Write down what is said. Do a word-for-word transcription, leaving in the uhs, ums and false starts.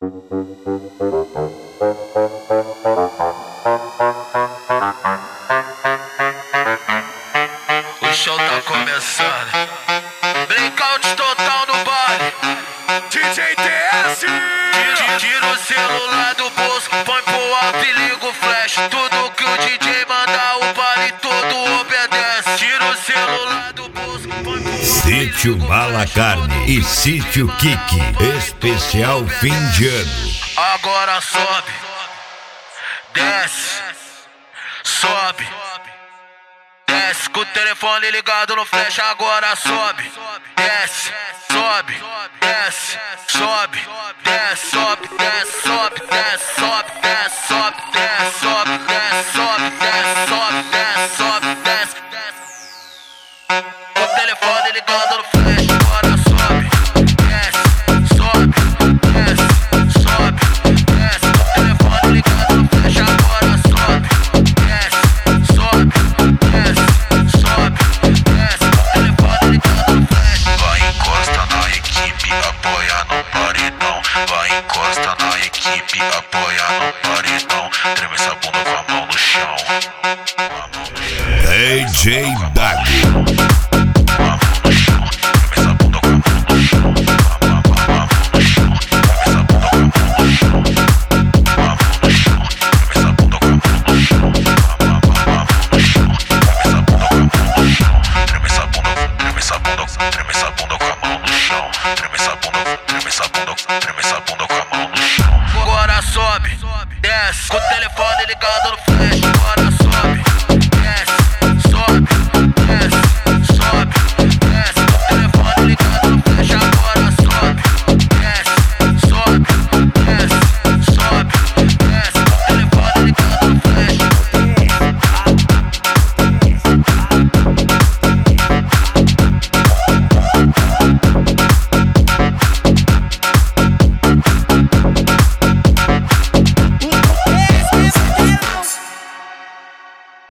O show tá começando. Blackout total no baile. D J T S. Tira, tira o celular do bolso, põe pro alto e liga o flash. Tudo que o D J mandar, o baile todo obedece. Tira o celular do bolso, põe pro alto. Sítio Mala Carne e Sítio Kiki, especial fim de ano. Agora sobe, desce, sobe, desce com o telefone ligado no flash. Agora sobe, desce, sobe, desce, sobe, desce, sobe, desce, sobe, desce, sobe, desce, sobe, desce, sobe, desce, sobe, desce, sobe, desce, sobe, desce. Com o telefone ligado no flash. Agora sobe, desce, sobe, desce, sobe, desce. Com o telefone ligado no flash. Agora sobe, desce, sobe, desce, sobe, desce. Com o telefone ligado no flash. Vai, encosta na equipe, apoia no paredão. Vai, encosta na equipe, apoia no paredão. Treme essa bunda com a mão no chão. D J Dago. Agora sobe, desce, com o telefone ligado no flash. Agora sobe,